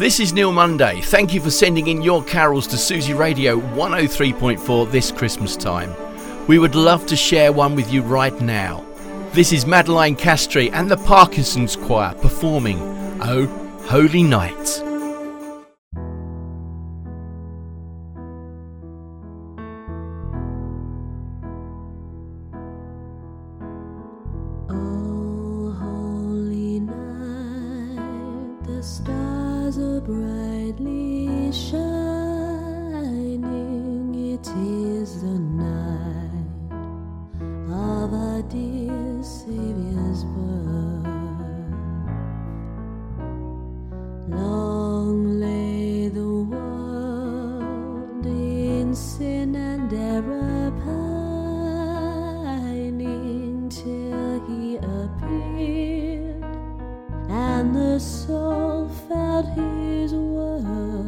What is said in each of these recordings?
This is Neil Monday. Thank you for sending in your carols to Susie Radio 103.4 this Christmas time. We would love to share one with you right now. This is Madeline Castry and the Parkinson's Choir performing Oh Holy Night. Brightly shining, it is the night of our dear Saviour's birth. Long lay the world in sin and error pining till He appeared, and the soul felt His worth.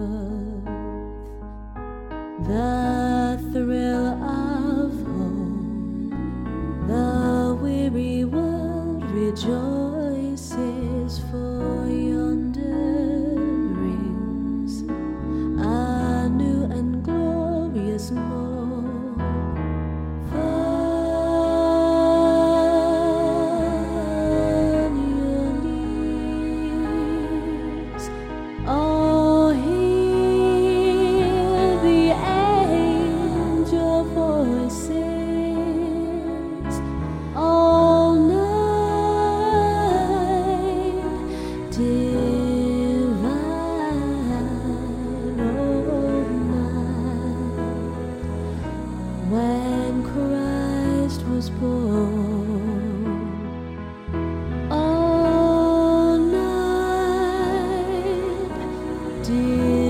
The thrill of hope, the weary world rejoices, for yonder rings a new and glorious morn. Dear